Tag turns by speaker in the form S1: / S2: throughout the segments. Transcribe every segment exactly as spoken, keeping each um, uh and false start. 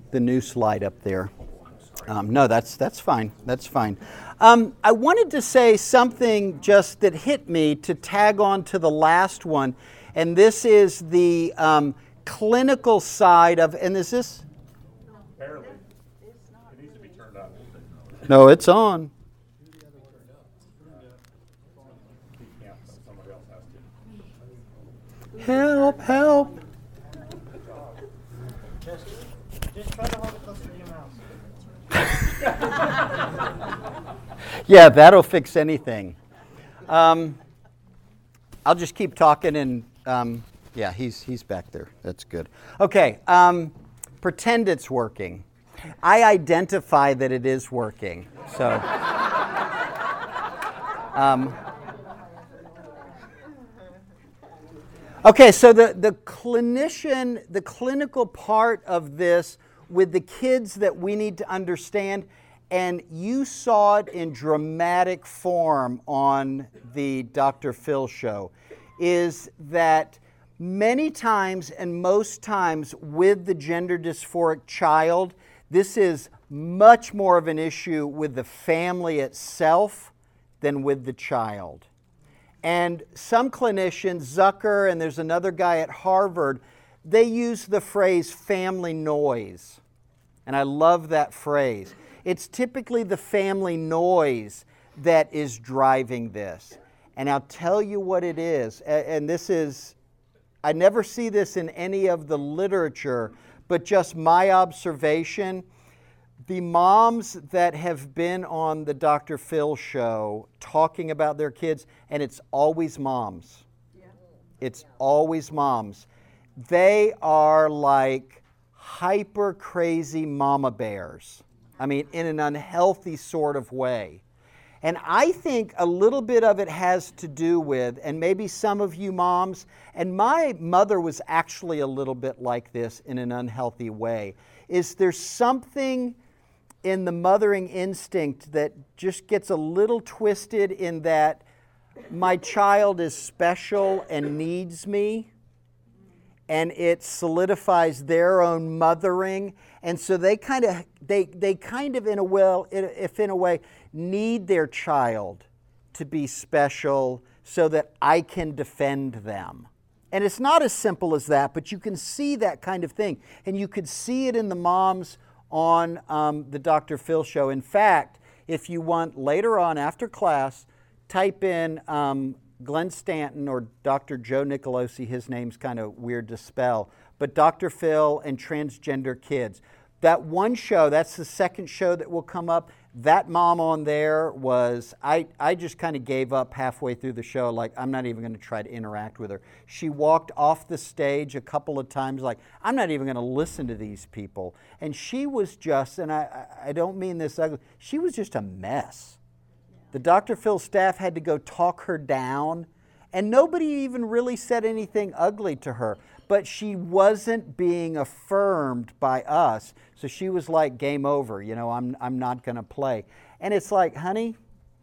S1: the new slide up there. Um, no, that's that's fine. That's fine. Um, I wanted to say something just that hit me to tag on to the last one, and this is the um, clinical side of. And is this?
S2: Barely. It needs to be turned up.
S1: No, it's on.
S2: Somebody else has to.
S1: Help! Help!
S3: Just, just try to hold it closer to your mouth.
S1: Yeah, that'll fix anything. Um, I'll just keep talking and um, yeah, he's he's back there. That's good. Okay, um, pretend it's working. I identify that it is working. So, um, okay, so the the clinician, the clinical part of this with the kids that we need to understand. And you saw it in dramatic form on the Doctor Phil show, is that many times and most times with the gender dysphoric child, this is much more of an issue with the family itself than with the child. And some clinicians, Zucker and there's another guy at Harvard, they use the phrase family noise. And I love that phrase. It's typically the family noise that is driving this. And I'll tell you what it is. And this is, I never see this in any of the literature, but just my observation. The moms that have been on the Doctor Phil show talking about their kids, and it's always moms. Yeah. It's yeah. always moms. They are like hyper crazy mama bears. I mean, in an unhealthy sort of way. And I think a little bit of it has to do with, and maybe some of you moms, and my mother was actually a little bit like this in an unhealthy way, is there's something in the mothering instinct that just gets a little twisted in that my child is special and needs me, and it solidifies their own mothering. And so they kind of, they they kind of in a well, if in a way, need their child to be special so that I can defend them. And it's not as simple as that, but you can see that kind of thing. And you could see it in the moms on um, the Doctor Phil show. In fact, if you want later on after class, type in um, Glenn Stanton or Doctor Joe Nicolosi, his name's kind of weird to spell, but Doctor Phil and transgender kids. That one show, that's the second show that will come up. That mom on there was, I, I just kind of gave up halfway through the show, like I'm not even going to try to interact with her. She walked off the stage a couple of times like, I'm not even going to listen to these people. And she was just, and I, I don't mean this ugly, she was just a mess. The Doctor Phil staff had to go talk her down, and nobody even really said anything ugly to her. But she wasn't being affirmed by us, so she was like, game over, you know, I'm, I'm not going to play. And it's like, honey,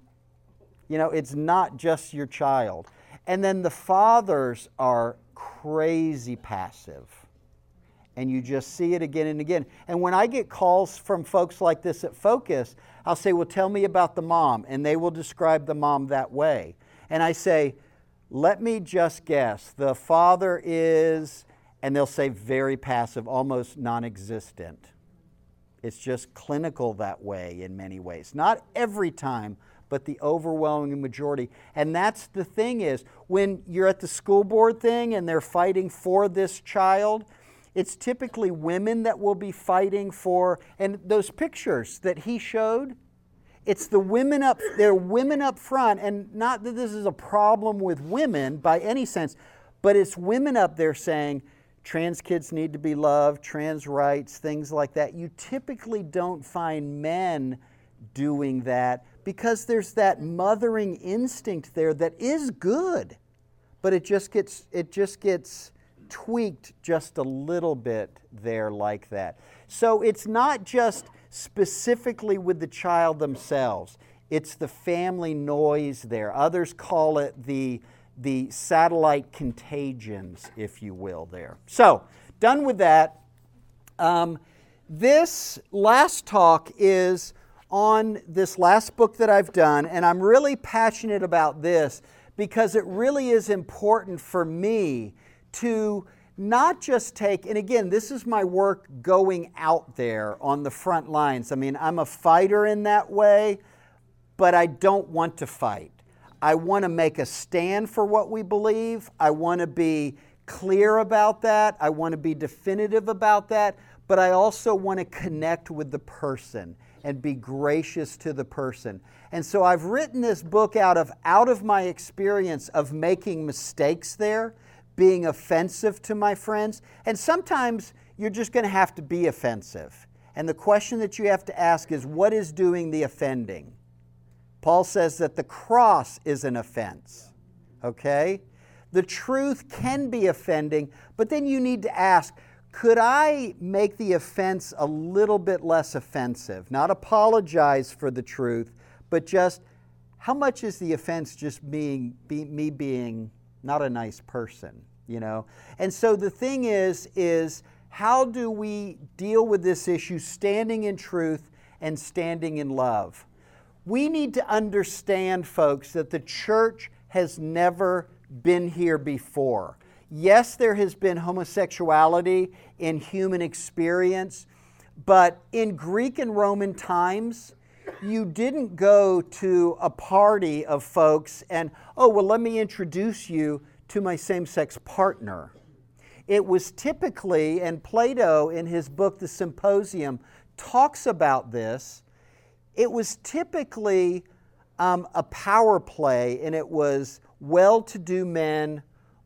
S1: you know, it's not just your child. And then the fathers are crazy passive. And you just see it again and again. And when I get calls from folks like this at Focus, I'll say, well, tell me about the mom. And they will describe the mom that way. And I say, let me just guess. The father is, and they'll say very passive, almost non-existent. It's just clinical that way in many ways. Not every time, but the overwhelming majority. And that's the thing is, when you're at the school board thing and they're fighting for this child, it's typically women that will be fighting for, and those pictures that he showed, it's the women up, they're women up front, and not that this is a problem with women by any sense, but it's women up there saying, trans kids need to be loved, trans rights, things like that. You typically don't find men doing that because there's that mothering instinct there that is good, but it just gets, it just gets tweaked just a little bit there like that. So it's not just specifically with the child themselves. It's the family noise there. Others call it the, the satellite contagions, if you will, there. So, done with that. Um, this last talk is on this last book that I've done, and I'm really passionate about this because it really is important for me to not just take, and again, this is my work going out there on the front lines. I mean, I'm a fighter in that way, but I don't want to fight. I want to make a stand for what we believe. I want to be clear about that. I want to be definitive about that, but I also want to connect with the person and be gracious to the person. And so I've written this book out of out of my experience of making mistakes there, being offensive to my friends, and sometimes you're just going to have to be offensive. And the question that you have to ask is, what is doing the offending? Paul says that the cross is an offense, okay? The truth can be offending, but then you need to ask, could I make the offense a little bit less offensive? Not apologize for the truth, but just how much is the offense just being be, me being not a nice person, you know? And so the thing is, is how do we deal with this issue standing in truth and standing in love? We need to understand, folks, that the church has never been here before. Yes, there has been homosexuality in human experience, but in Greek and Roman times, you didn't go to a party of folks and, oh, well, let me introduce you to my same-sex partner. It was typically, and Plato in his book, The Symposium, talks about this, it was typically um, a power play, and it was well-to-do men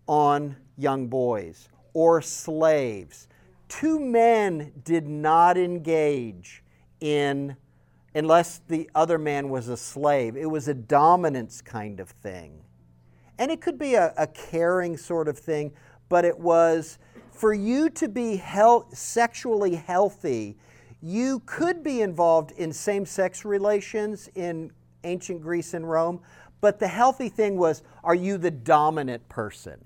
S1: on young boys or slaves. Two men did not engage in, unless the other man was a slave. It was a dominance kind of thing. And it could be a, a caring sort of thing, but it was for you to be health, sexually healthy, you could be involved in same-sex relations in ancient Greece and Rome, but the healthy thing was, are you the dominant person?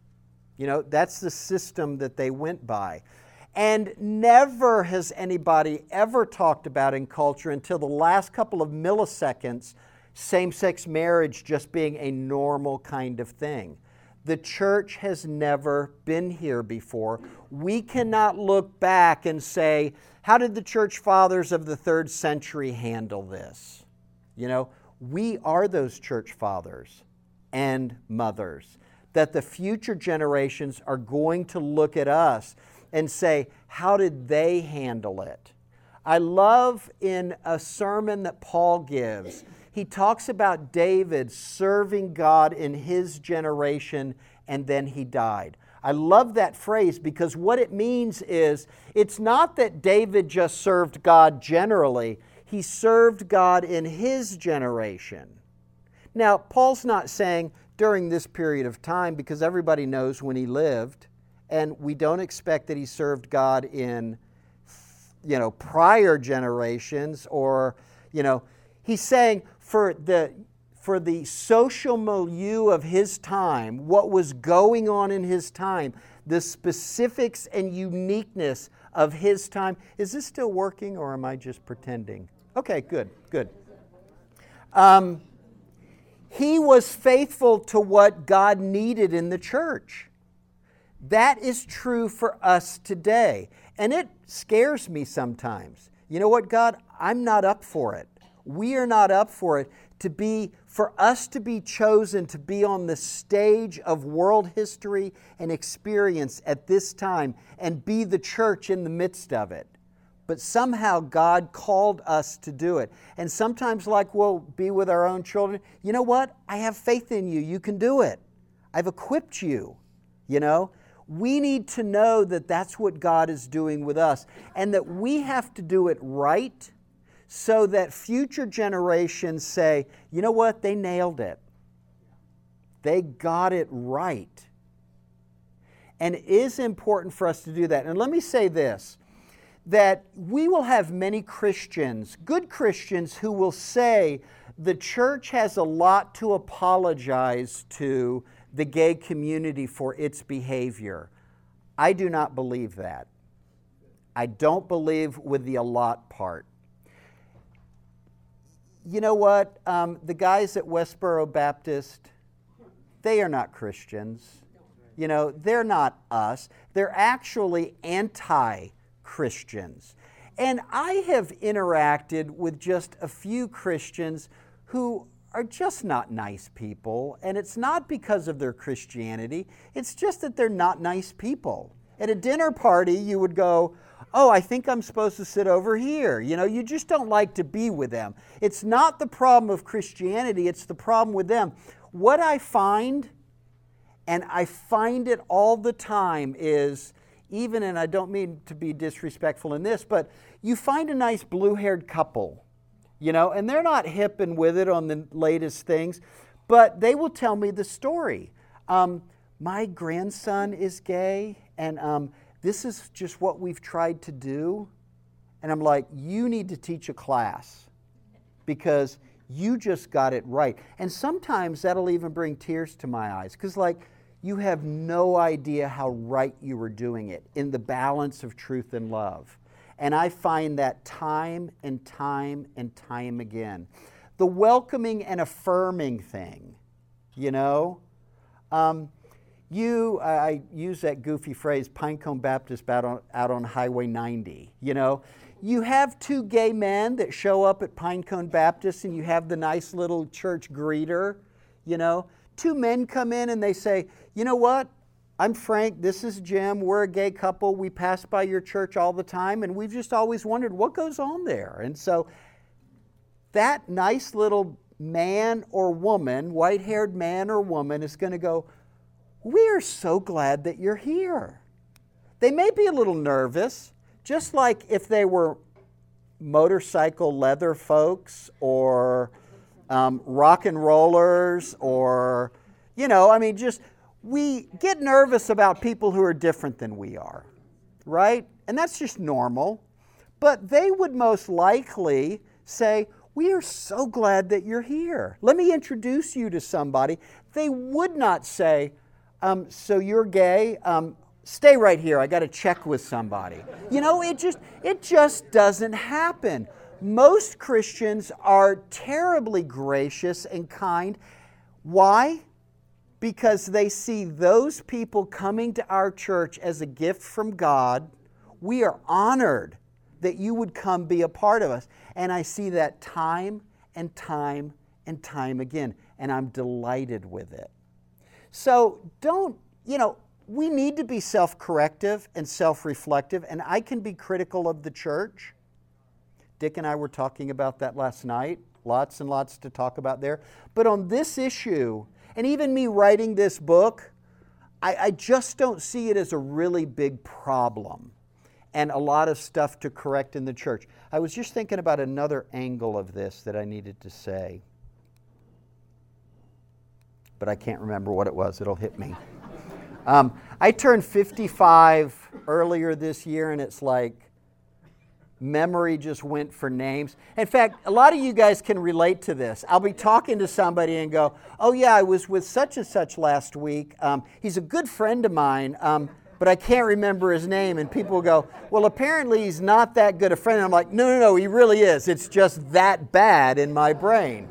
S1: You know, that's the system that they went by. And never has anybody ever talked about in culture until the last couple of milliseconds, same-sex marriage just being a normal kind of thing. The church has never been here before. We cannot look back and say, how did the church fathers of the third century handle this? You know, we are those church fathers and mothers that the future generations are going to look at us and say, how did they handle it? I love in a sermon that Paul gives, he talks about David serving God in his generation and then he died. I love that phrase because what it means is it's not that David just served God generally, he served God in his generation. Now, Paul's not saying during this period of time because everybody knows when he lived, and we don't expect that he served God in, you know, prior generations or, you know, he's saying for the for the social milieu of his time, what was going on in his time, the specifics and uniqueness of his time. Is this still working or am I just pretending? Okay, good, good. Um, he was faithful to what God needed in the church. That is true for us today. And it scares me sometimes. You know what, God? I'm not up for it. We are not up for it to be, for us to be chosen to be on the stage of world history and experience at this time and be the church in the midst of it. But somehow God called us to do it. And sometimes, like we'll be with our own children, you know what? I have faith in you. You can do it. I've equipped you, you know? We need to know that that's what God is doing with us and that we have to do it right so that future generations say, you know what? They nailed it. They got it right. And it is important for us to do that. And let me say this, that we will have many Christians, good Christians, who will say the church has a lot to apologize to the gay community for its behavior. I do not believe that. I don't believe with the a lot part. You know what? Um, the guys at Westboro Baptist, they are not Christians. You know, they're not us. They're actually anti-Christians. And I have interacted with just a few Christians who are just not nice people. And it's not because of their Christianity. It's just that they're not nice people. At a dinner party, you would go, oh, I think I'm supposed to sit over here. You know, you just don't like to be with them. It's not the problem of Christianity, it's the problem with them. What I find, and I find it all the time, is even, and I don't mean to be disrespectful in this, but you find a nice blue-haired couple, you know, and they're not hip and with it on the latest things, but they will tell me the story. Um, my grandson is gay, and um, this is just what we've tried to do. And I'm like, you need to teach a class because you just got it right. And sometimes that'll even bring tears to my eyes because, like, you have no idea how right you were doing it in the balance of truth and love. And I find that time and time and time again. The welcoming and affirming thing, you know. Um, You, I use that goofy phrase, Pinecone Baptist out on, out on Highway ninety, you know. You have two gay men that show up at Pinecone Baptist and you have the nice little church greeter, you know. Two men come in and they say, you know what, I'm Frank, this is Jim, we're a gay couple, we pass by your church all the time and we've just always wondered what goes on there. And so that nice little man or woman, white-haired man or woman is going to go, we are so glad that you're here. They may be a little nervous, just like if they were motorcycle leather folks or um, rock and rollers or, you know, I mean, just we get nervous about people who are different than we are, right? And that's just normal. But they would most likely say, we are so glad that you're here. Let me introduce you to somebody. They would not say, Um, so you're gay, um, stay right here, I got to check with somebody. You know, it just, it just doesn't happen. Most Christians are terribly gracious and kind. Why? Because they see those people coming to our church as a gift from God. We are honored that you would come be a part of us. And I see that time and time and time again, and I'm delighted with it. So don't, you know, we need to be self-corrective and self-reflective, and I can be critical of the church. Dick and I were talking about that last night. Lots and lots to talk about there. But on this issue, and even me writing this book, I, I just don't see it as a really big problem and a lot of stuff to correct in the church. I was just thinking about another angle of this that I needed to say, but I can't remember what it was. It'll hit me. Um, I turned fifty-five earlier this year, and it's like memory just went for names. In fact, a lot of you guys can relate to this. I'll be talking to somebody and go, oh yeah, I was with such and such last week. Um, he's a good friend of mine, um, but I can't remember his name. And people go, well, apparently he's not that good a friend. And I'm like, no, no, no, he really is. It's just that bad in my brain.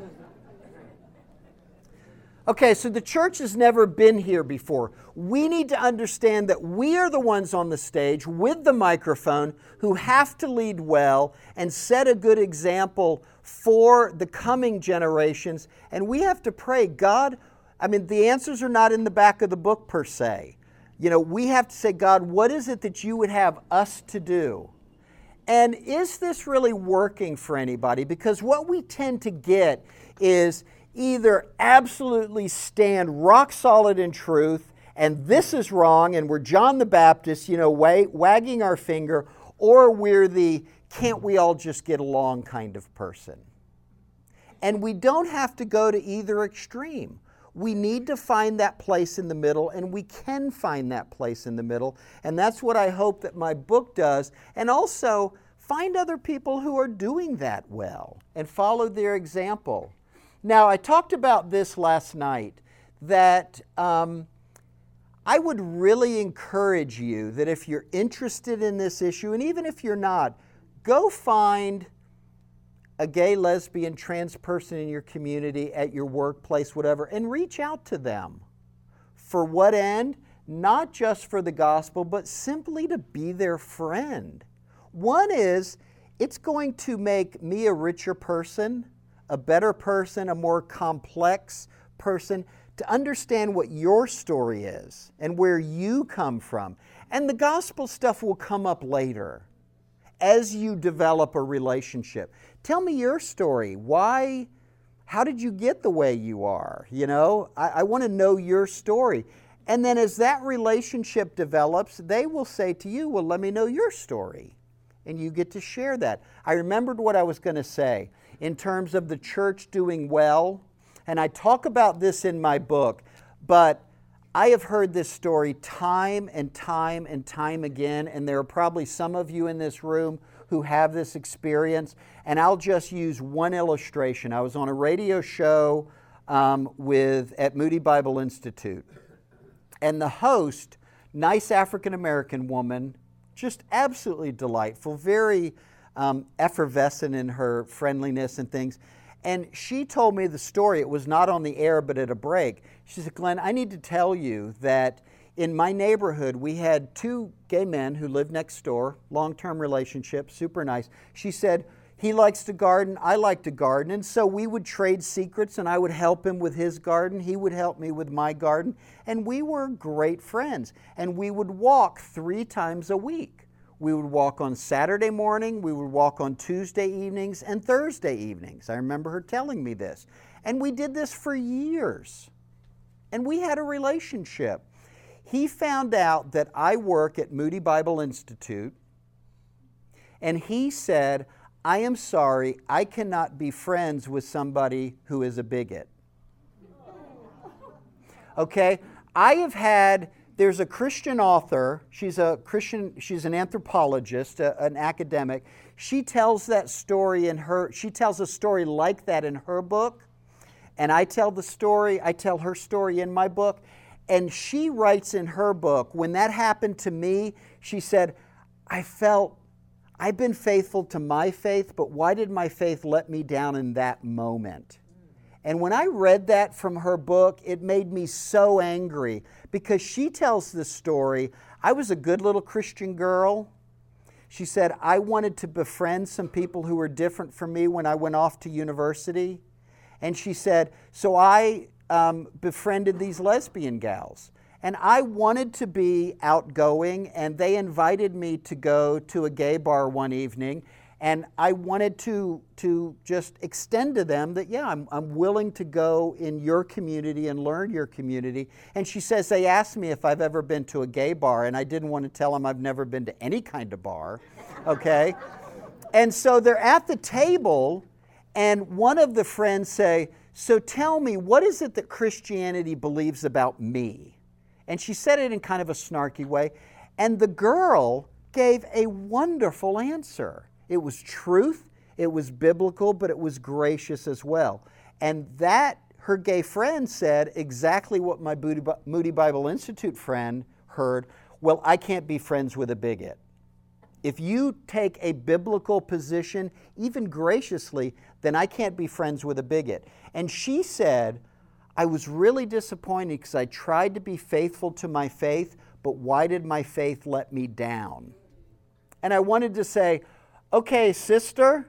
S1: Okay, so the church has never been here before. We need to understand that we are the ones on the stage with the microphone who have to lead well and set a good example for the coming generations. And we have to pray, God, I mean, the answers are not in the back of the book per se. You know, we have to say, God, what is it that you would have us to do? And is this really working for anybody? Because what we tend to get is either absolutely stand rock solid in truth and this is wrong and we're John the Baptist, you know, wag- wagging our finger, or we're the can't we all just get along kind of person. And we don't have to go to either extreme. We need to find that place in the middle, and we can find that place in the middle. And that's what I hope that my book does. And also find other people who are doing that well and follow their example. Now, I talked about this last night, that um, I would really encourage you that if you're interested in this issue, and even if you're not, go find a gay, lesbian, trans person in your community, at your workplace, whatever, and reach out to them. For what end? Not just for the gospel, but simply to be their friend. One is, it's going to make me a richer person, a better person, a more complex person, to understand what your story is and where you come from. And the gospel stuff will come up later as you develop a relationship. Tell me your story. Why, how did you get the way you are? You know, I, I want to know your story. And then as that relationship develops, they will say to you, well, let me know your story. And you get to share that. I remembered what I was going to say in terms of the church doing well. And I talk about this in my book, but I have heard this story time and time and time again, and there are probably some of you in this room who have this experience, and I'll just use one illustration. I was on a radio show um, with at Moody Bible Institute, and the host, nice African-American woman, just absolutely delightful, very um, effervescent in her friendliness and things. And she told me the story. It was not on the air, but at a break. She said, Glenn, I need to tell you that in my neighborhood, we had two gay men who lived next door, long-term relationship, super nice. She said, he likes to garden, I like to garden, and so we would trade secrets, and I would help him with his garden, he would help me with my garden, and we were great friends. And we would walk three times a week. We would walk on Saturday morning, we would walk on Tuesday evenings and Thursday evenings. I remember her telling me this. And we did this for years. And we had a relationship. He found out that I work at Moody Bible Institute, and he said, I am sorry, I cannot be friends with somebody who is a bigot. Okay? I have had... There's a Christian author, she's a Christian, she's an anthropologist, a, an academic. She tells that story in her, she tells a story like that in her book, and I tell the story, I tell her story in my book, and she writes in her book, when that happened to me, she said, I felt, I've been faithful to my faith, but why did my faith let me down in that moment? And when I read that from her book, it made me so angry because she tells this story. I was a good little Christian girl. She said, I wanted to befriend some people who were different from me when I went off to university. And she said, so I um, befriended these lesbian gals. And I wanted to be outgoing, and they invited me to go to a gay bar one evening. And I wanted to, to just extend to them that, yeah, I'm, I'm willing to go in your community and learn your community. And she says, they asked me if I've ever been to a gay bar, and I didn't want to tell them I've never been to any kind of bar, okay? And so they're at the table, and one of the friends say, so tell me, what is it that Christianity believes about me? And she said it in kind of a snarky way, and the girl gave a wonderful answer. It was truth, it was biblical, but it was gracious as well. And that, her gay friend said exactly what my Moody Bible Institute friend heard. Well, I can't be friends with a bigot. If you take a biblical position, even graciously, then I can't be friends with a bigot. And she said, I was really disappointed because I tried to be faithful to my faith, but why did my faith let me down? And I wanted to say, okay, sister,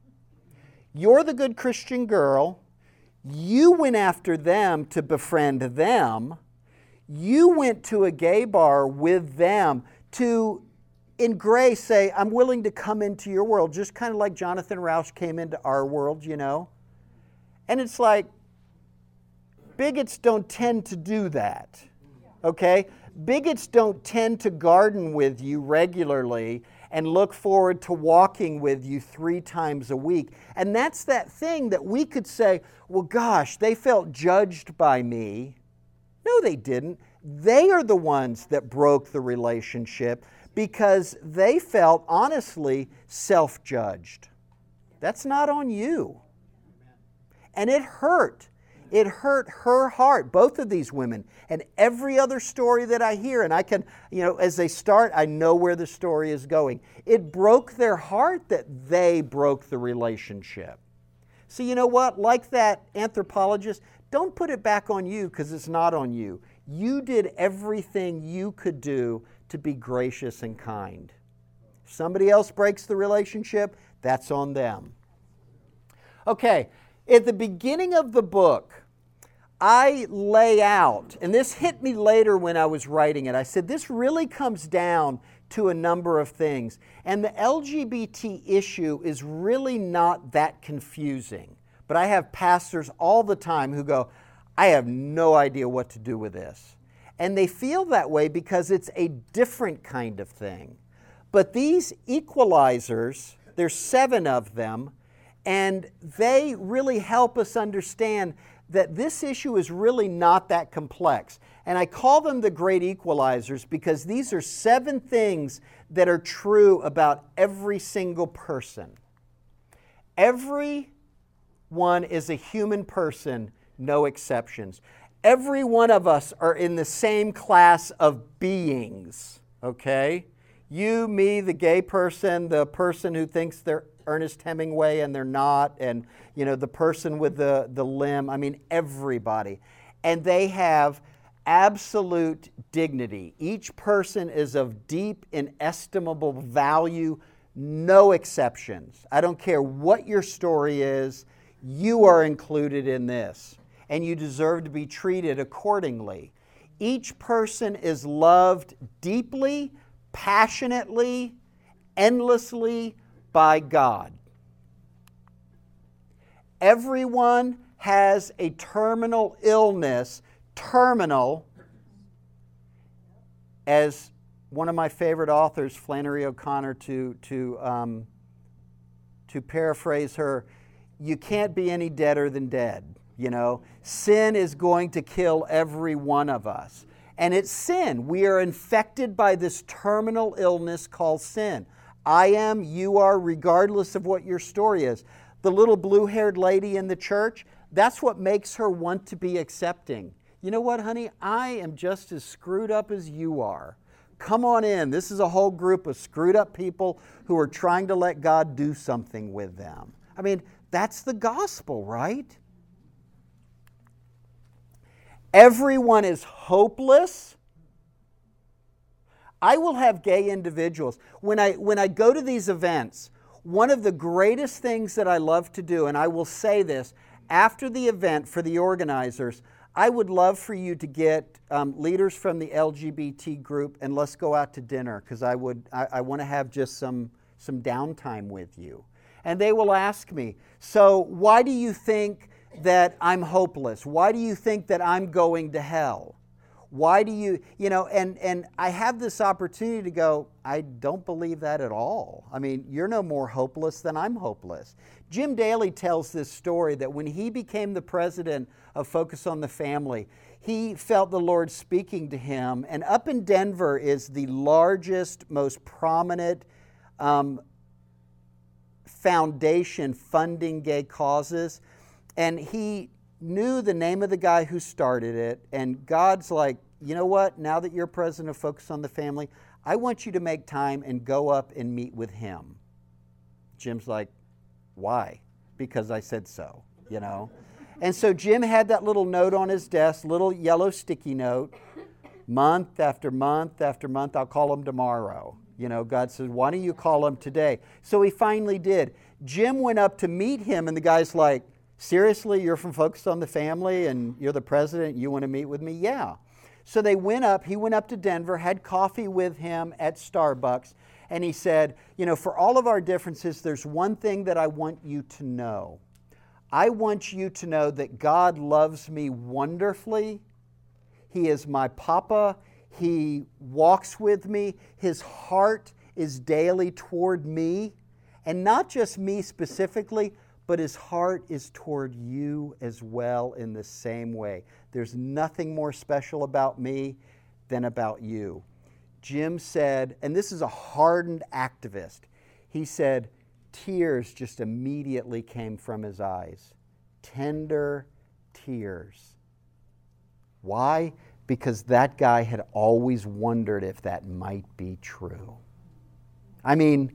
S1: you're the good Christian girl. You went after them to befriend them. You went to a gay bar with them to, in grace, say, I'm willing to come into your world, just kind of like Jonathan Rauch came into our world, you know. And it's like, bigots don't tend to do that, okay? Bigots don't tend to garden with you regularly and look forward to walking with you three times a week. And that's that thing that we could say, well, gosh, they felt judged by me. No, they didn't. They are the ones that broke the relationship because they felt, honestly, self-judged. That's not on you. And it hurt. It hurt her heart, both of these women, and every other story that I hear, and I can, you know, as they start, I know where the story is going. It broke their heart that they broke the relationship. So you know what? Like that anthropologist, don't put it back on you because it's not on you. You did everything you could do to be gracious and kind. If somebody else breaks the relationship, that's on them. Okay, at the beginning of the book, I lay out, and this hit me later when I was writing it, I said this really comes down to a number of things. And the L G B T issue is really not that confusing. But I have pastors all the time who go, I have no idea what to do with this. And they feel that way because it's a different kind of thing. But these equalizers, there's seven of them, and they really help us understand that this issue is really not that complex. And I call them the great equalizers because these are seven things that are true about every single person. Every one is a human person, no exceptions. Every one of us are in the same class of beings, okay? You, me, the gay person, the person who thinks they're Ernest Hemingway and they're not, and you know, the person with the, the limb, I mean everybody. And they have absolute dignity. Each person is of deep, inestimable value, no exceptions. I don't care what your story is, you are included in this, and you deserve to be treated accordingly. Each person is loved deeply, passionately, endlessly by God. Everyone has a terminal illness, terminal, as one of my favorite authors, Flannery O'Connor, to, to, um, to paraphrase her, you can't be any deader than dead. You know, sin is going to kill every one of us. And it's sin. We are infected by this terminal illness called sin. I am, you are, regardless of what your story is. The little blue-haired lady in the church, that's what makes her want to be accepting. You know what, honey? I am just as screwed up as you are. Come on in. This is a whole group of screwed up people who are trying to let God do something with them. I mean, that's the gospel, right? Everyone is hopeless. I will have gay individuals. When I, when I go to these events, one of the greatest things that I love to do, and I will say this, after the event for the organizers, I would love for you to get um, leaders from the L G B T group and let's go out to dinner because I would I, I want to have just some, some downtime with you. And they will ask me, so why do you think that I'm hopeless? Why do you think that I'm going to hell? Why do you, you know, and, and I have this opportunity to go, I don't believe that at all. I mean, you're no more hopeless than I'm hopeless. Jim Daly tells this story that when he became the president of Focus on the Family, he felt the Lord speaking to him. And up in Denver is the largest, most prominent um, foundation funding gay causes. And he knew the name of the guy who started it, and God's like, you know what, now that you're president of Focus on the Family, I want you to make time and go up and meet with him. Jim's like, why? Because I said so, you know. And so Jim had that little note on his desk, little yellow sticky note, month after month after month, I'll call him tomorrow. You know, God says, why don't you call him today? So he finally did. Jim went up to meet him, and the guy's like, seriously, you're from Focus on the Family and you're the president, you want to meet with me? Yeah. So they went up, he went up to Denver, had coffee with him at Starbucks, and he said, you know, for all of our differences, there's one thing that I want you to know. I want you to know that God loves me wonderfully. He is my papa. He walks with me. His heart is daily toward me, and not just me specifically, but his heart is toward you as well in the same way. There's nothing more special about me than about you. Jim said, and this is a hardened activist, he said, tears just immediately came from his eyes. Tender, tears. Why? Because that guy had always wondered if that might be true. I mean,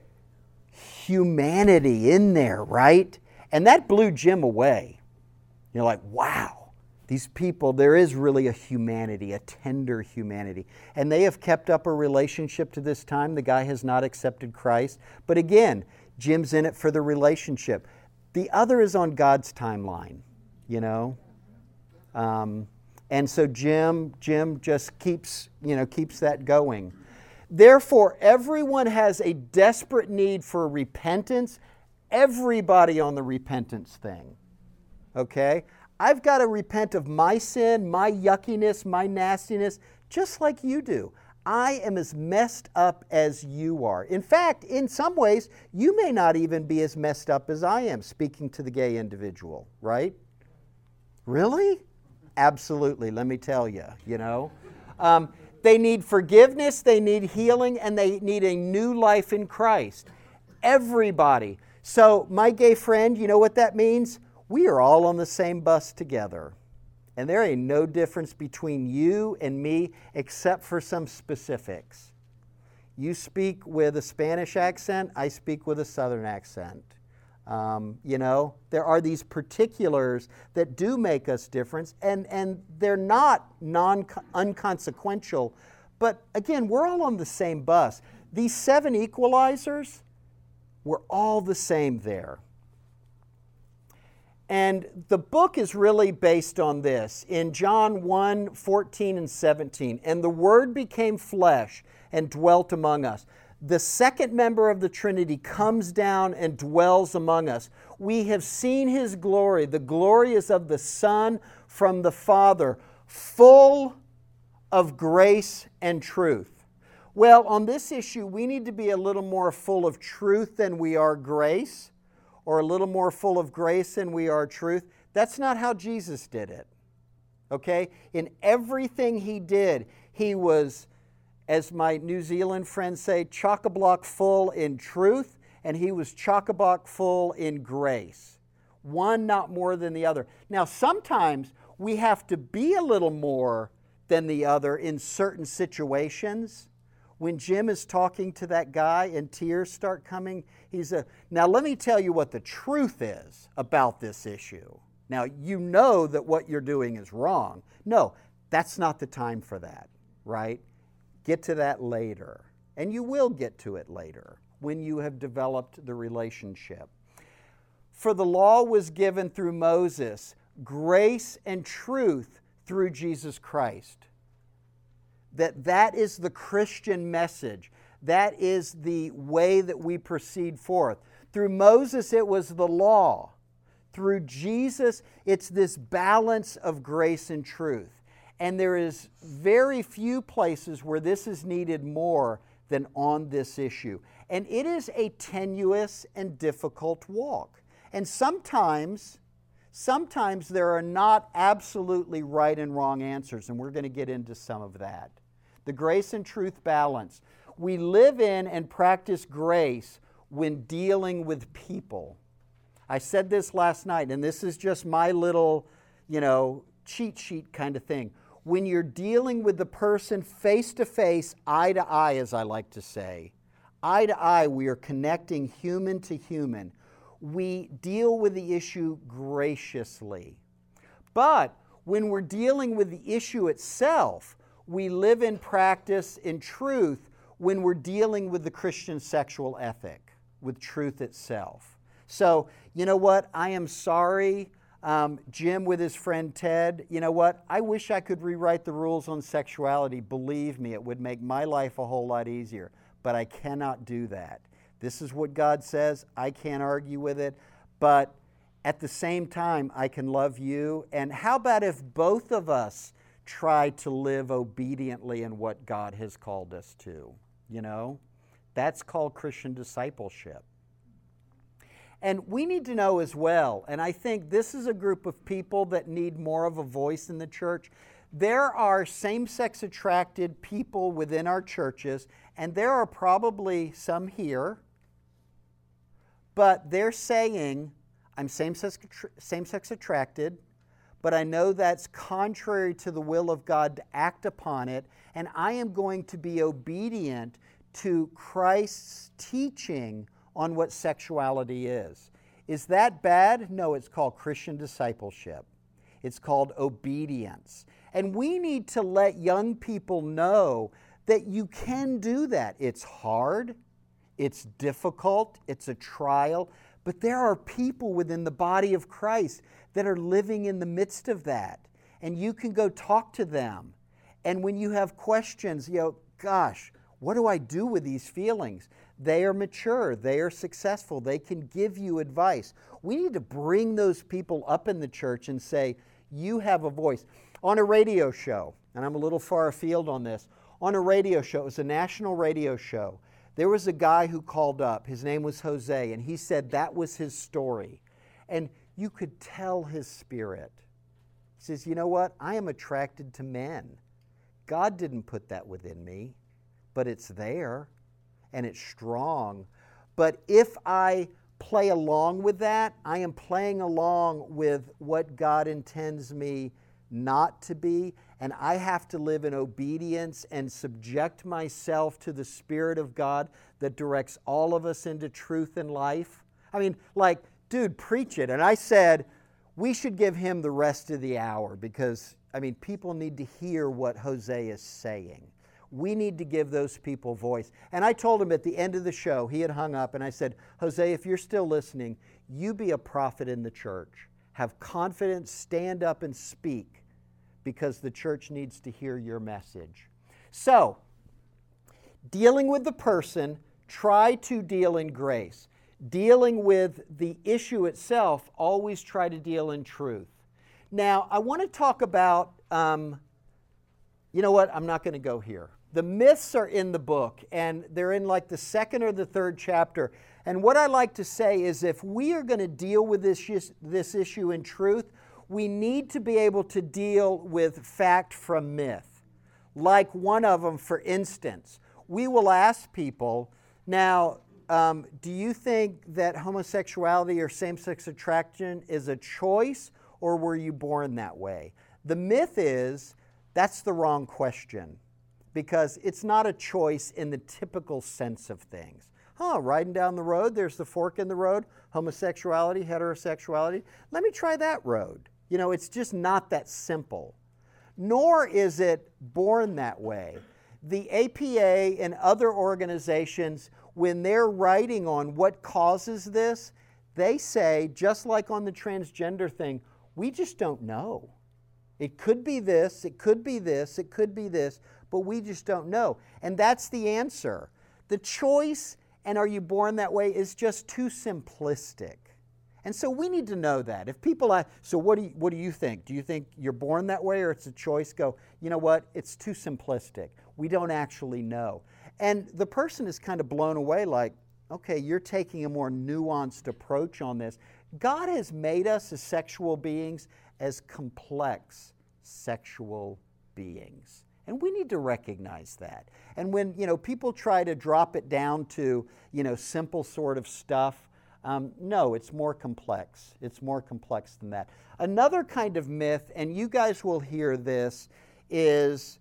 S1: humanity in there, right? And that blew Jim away. You're like, wow, these people, there is really a humanity, a tender humanity. And they have kept up a relationship to this time. The guy has not accepted Christ. But again, Jim's in it for the relationship. The other is on God's timeline, you know. Um, and so Jim, Jim just keeps, you know, keeps that going. Therefore, everyone has a desperate need for repentance. Everybody on the repentance thing. Okay? I've got to repent of my sin, my yuckiness, my nastiness, just like you do. I am as messed up as you are. In fact, in some ways, you may not even be as messed up as I am, speaking to the gay individual, right? Really? Absolutely, let me tell you, you know. Um, they need forgiveness, they need healing, and they need a new life in Christ. Everybody. So, my gay friend, you know what that means? We are all on the same bus together. And there ain't no difference between you and me except for some specifics. You speak with a Spanish accent, I speak with a Southern accent. Um, you know, there are these particulars that do make us different, and, and they're not non unconsequential. But again, we're all on the same bus. These seven equalizers, we're all the same there. And the book is really based on this. In John one, fourteen and seventeen, and the Word became flesh and dwelt among us. The second member of the Trinity comes down and dwells among us. We have seen His glory. The glory is of the Son from the Father, full of grace and truth. Well, on this issue, we need to be a little more full of truth than we are grace, or a little more full of grace than we are truth. That's not how Jesus did it. Okay? In everything He did, He was, as my New Zealand friends say, chock-a-block full in truth, and He was chock-a-block full in grace. One not more than the other. Now, sometimes we have to be a little more than the other in certain situations. When Jim is talking to that guy and tears start coming, he's a, now let me tell you what the truth is about this issue. Now, you know that what you're doing is wrong. No, that's not the time for that, right? Get to that later. And you will get to it later when you have developed the relationship. For the law was given through Moses, grace and truth through Jesus Christ. That that is the Christian message. That is the way that we proceed forth. Through Moses, it was the law. Through Jesus, it's this balance of grace and truth. And there is very few places where this is needed more than on this issue. And it is a tenuous and difficult walk. And sometimes, sometimes there are not absolutely right and wrong answers, and we're going to get into some of that. The grace and truth balance. We live in and practice grace when dealing with people. I said this last night, and this is just my little, you know, cheat sheet kind of thing. When you're dealing with the person face to face, eye to eye, as I like to say, eye to eye, we are connecting human to human. We deal with the issue graciously. But when we're dealing with the issue itself, we live in practice in truth when we're dealing with the Christian sexual ethic, with truth itself. So, you know what? I am sorry, um, Jim with his friend Ted, you know what? I wish I could rewrite the rules on sexuality. Believe me, it would make my life a whole lot easier. But I cannot do that. This is what God says. I can't argue with it. But at the same time, I can love you. And how about if both of us try to live obediently in what God has called us to? You know, that's called Christian discipleship. And we need to know as well, and I think this is a group of people that need more of a voice in the church. There are same-sex attracted people within our churches, and there are probably some here, but they're saying, I'm same-sex, same-sex attracted, but I know that's contrary to the will of God to act upon it, and I am going to be obedient to Christ's teaching on what sexuality is. Is that bad? No, it's called Christian discipleship. It's called obedience. And we need to let young people know that you can do that. It's hard, it's difficult, it's a trial, but there are people within the body of Christ that are living in the midst of that. And you can go talk to them. And when you have questions, you know, gosh, what do I do with these feelings? They are mature, they are successful, they can give you advice. We need to bring those people up in the church and say, you have a voice. On a radio show, and I'm a little far afield on this, on a radio show, it was a national radio show, there was a guy who called up, his name was Jose, and he said that was his story. And you could tell his spirit. He says, you know what, I am attracted to men. God didn't put that within me, but it's there, and it's strong. But if I play along with that, I am playing along with what God intends me not to be, and I have to live in obedience and subject myself to the Spirit of God that directs all of us into truth and life. I mean, like, dude, preach it. And I said, we should give him the rest of the hour because, I mean, people need to hear what Jose is saying. We need to give those people voice. And I told him at the end of the show, he had hung up, and I said, Jose, if you're still listening, you be a prophet in the church. Have confidence, stand up and speak, because the church needs to hear your message. So, dealing with the person, try to deal in grace. Dealing with the issue itself, always try to deal in truth. Now, I want to talk about, um, you know what, I'm not going to go here. The myths are in the book, and they're in like the second or the third chapter. And what I like to say is if we are going to deal with this, this issue in truth, we need to be able to deal with fact from myth. Like one of them, for instance, we will ask people, now, um, do you think that homosexuality or same-sex attraction is a choice, or were you born that way? The myth is that's the wrong question, because it's not a choice in the typical sense of things. Oh, riding down the road, there's the fork in the road, homosexuality, heterosexuality. Let me try that road. You know, it's just not that simple. Nor is it born that way. The A P A and other organizations, when they're writing on what causes this, they say, just like on the transgender thing, we just don't know. It could be this, it could be this, it could be this, but we just don't know. And that's the answer. The choice, and are you born that way, is just too simplistic. And so we need to know that. If people ask, so what do you, what do you think? Do you think you're born that way or it's a choice? Go, you know what? It's too simplistic. We don't actually know. And the person is kind of blown away like, okay, you're taking a more nuanced approach on this. God has made us as sexual beings as complex sexual beings. And we need to recognize that. And when, you know, people try to drop it down to, you know, simple sort of stuff, Um, no, it's more complex. It's more complex than that. Another kind of myth, and you guys will hear this, is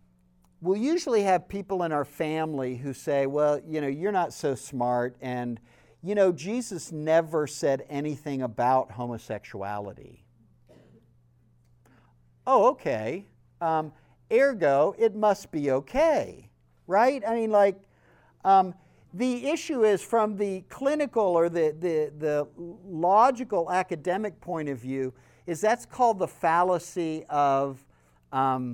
S1: we'll usually have people in our family who say, well, you know, you're not so smart, and, you know, Jesus never said anything about homosexuality. Oh, okay. Um, ergo, it must be okay, right? I mean, like, um, the issue is from the clinical or the, the, the logical academic point of view, is that's called the fallacy of, um,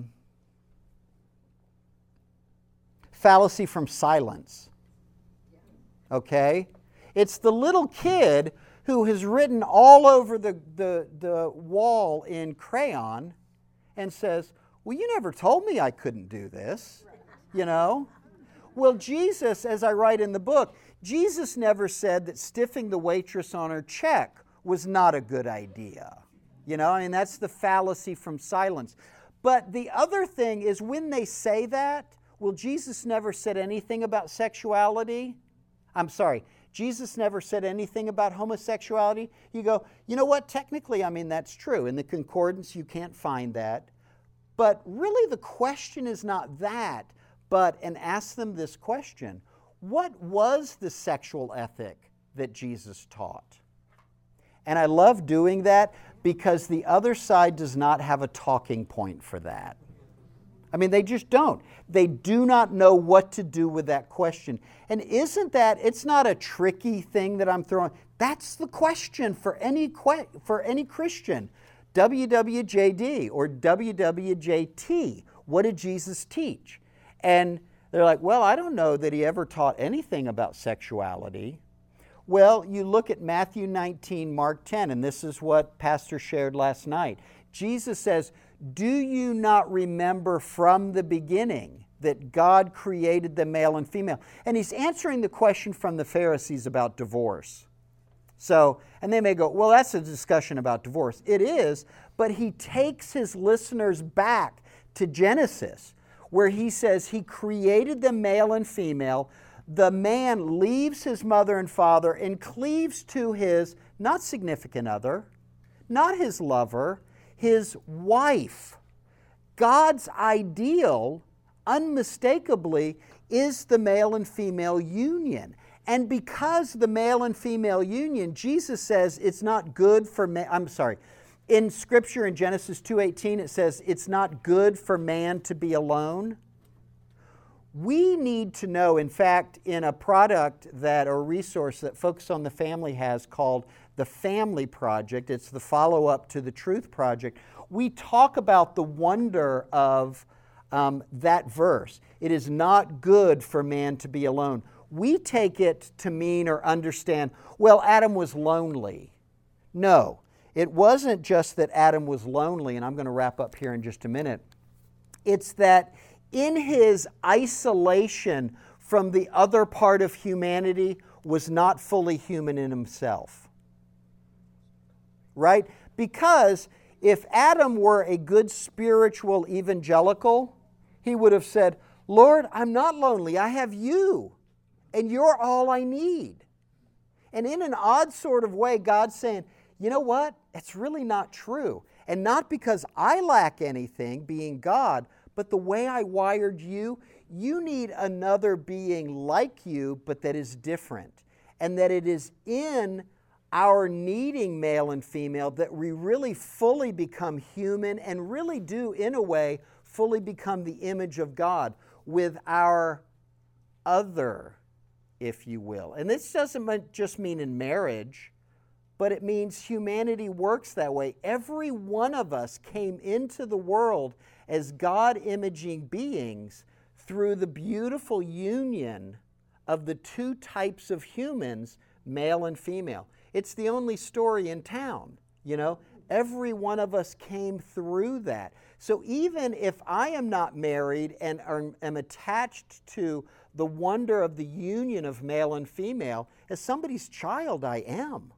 S1: fallacy from silence. Okay? It's the little kid who has written all over the, the, the wall in crayon and says, well, you never told me I couldn't do this, you know? Well, Jesus, as I write in the book, Jesus never said that stiffing the waitress on her check was not a good idea. You know, I mean, that's the fallacy from silence. But the other thing is when they say that, well, Jesus never said anything about sexuality. I'm sorry, Jesus never said anything about homosexuality. You go, you know what, technically, I mean, that's true. In the concordance, you can't find that. But really the question is not that, but, and ask them this question, what was the sexual ethic that Jesus taught? And I love doing that because the other side does not have a talking point for that. I mean, they just don't. They do not know what to do with that question. And isn't that, it's not a tricky thing that I'm throwing. That's the question for any, que- for any Christian. W W J D or W W J T, what did Jesus teach? And they're like, well, I don't know that he ever taught anything about sexuality. Well, you look at Matthew nineteen, Mark ten, and this is what Pastor shared last night. Jesus says, do you not remember from the beginning that God created the male and female? And he's answering the question from the Pharisees about divorce. So, and they may go, well, that's a discussion about divorce. It is, but he takes his listeners back to Genesis, where he says he created them male and female. The man leaves his mother and father and cleaves to his not significant other, not his lover, his wife. God's ideal, unmistakably, is the male and female union. And because the male and female union, Jesus says it's not good for man, I'm sorry, in Scripture in Genesis two eighteen it says it's not good for man to be alone. We need to know, in fact, in a product that, or resource that Focus on the Family has called the Family Project, it's the follow-up to the Truth Project, we talk about the wonder of um, that verse. It is not good for man to be alone. We take it to mean or understand, well, Adam was lonely. No, it wasn't just that Adam was lonely, and I'm going to wrap up here in just a minute. It's that in his isolation from the other part of humanity was not fully human in himself. Right? Because if Adam were a good spiritual evangelical, he would have said, Lord, I'm not lonely, I have you, and you're all I need. And in an odd sort of way, God's saying, you know what? It's really not true. And not because I lack anything, being God, but the way I wired you, you need another being like you, but that is different. And that it is in our needing male and female that we really fully become human and really do, in a way, fully become the image of God with our other, if you will. And this doesn't just mean in marriage, but it means humanity works that way. Every one of us came into the world as God-imaging beings through the beautiful union of the two types of humans, male and female. It's the only story in town, you know. Every one of us came through that. So even if I am not married and am attached to the wonder of the union of male and female, as somebody's child I am.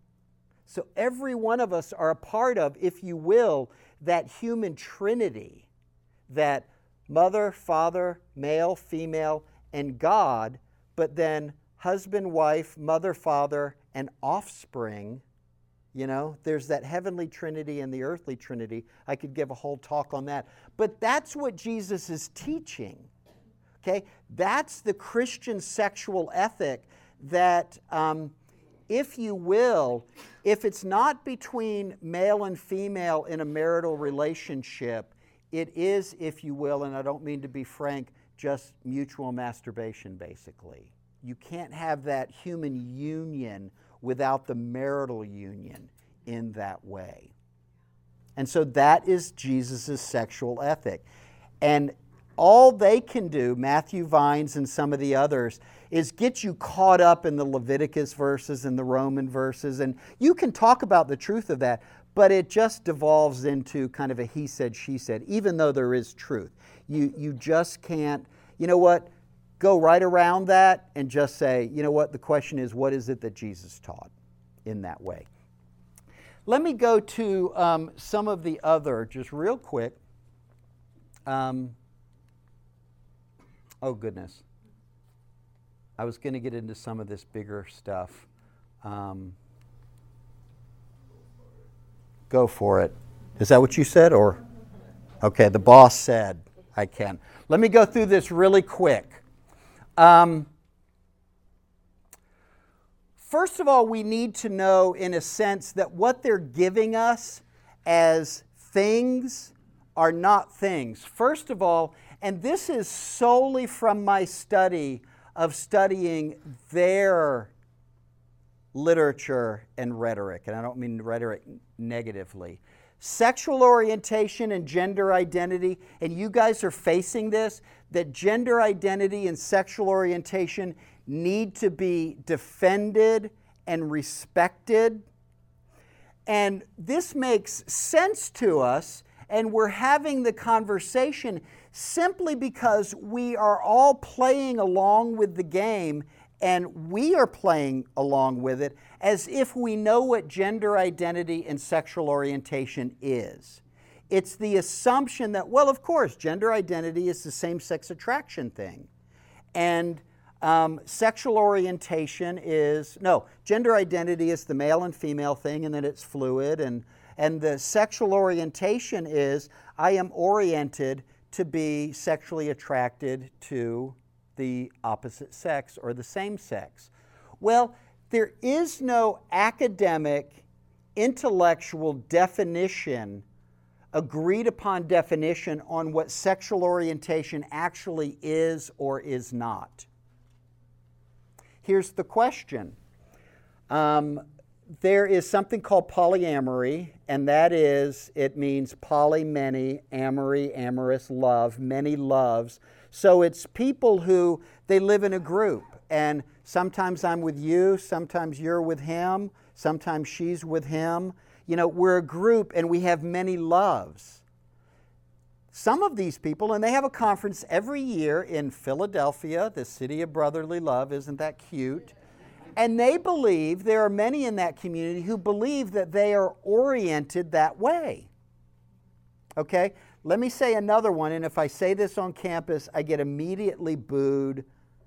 S1: So every one of us are a part of, if you will, that human trinity, that mother, father, male, female, and God, but then husband, wife, mother, father, and offspring. You know, there's that heavenly trinity and the earthly trinity. I could give a whole talk on that. But that's what Jesus is teaching. Okay? That's the Christian sexual ethic that, um, if you will, if it's not between male and female in a marital relationship, it is, if you will, and I don't mean to be frank, just mutual masturbation, basically. You can't have that human union without the marital union in that way. And so that is Jesus' sexual ethic. And all they can do, Matthew Vines and some of the others, is get you caught up in the Leviticus verses and the Roman verses. And you can talk about the truth of that, but it just devolves into kind of a he said, she said, even though there is truth. You, you just can't, you know what, go right around that and just say, you know what, the question is, what is it that Jesus taught in that way? Let me go to um, some of the other, just real quick. Um, oh, goodness. I was going to get into some of this bigger stuff. Um, go for it. Is that what you said, or? Okay, the boss said I can. Let me go through this really quick. Um, first of all, we need to know, in a sense, that what they're giving us as things are not things. First of all, and this is solely from my study of studying their literature and rhetoric, and I don't mean rhetoric negatively. Sexual orientation and gender identity, and you guys are facing this, that gender identity and sexual orientation need to be defended and respected. And this makes sense to us, and we're having the conversation simply because we are all playing along with the game, and we are playing along with it as if we know what gender identity and sexual orientation is. It's the assumption that, well, of course, gender identity is the same-sex attraction thing. And um, sexual orientation is, no, gender identity is the male and female thing, and then it's fluid. And, and the sexual orientation is, I am oriented to be sexually attracted to the opposite sex or the same sex. Well, there is no academic, intellectual definition, agreed upon definition on what sexual orientation actually is or is not. Here's the question. Um, there is something called polyamory, and that is, it means poly, many, amory, amorous, love, many loves. So it's people who, they live in a group, and sometimes I'm with you, sometimes you're with him, sometimes she's with him. You know, we're a group and we have many loves. Some of these people, and they have a conference every year in Philadelphia, the city of brotherly love, isn't that cute? And they believe, there are many in that community who believe that they are oriented that way. Okay? Let me say another one, and if I say this on campus, I get immediately booed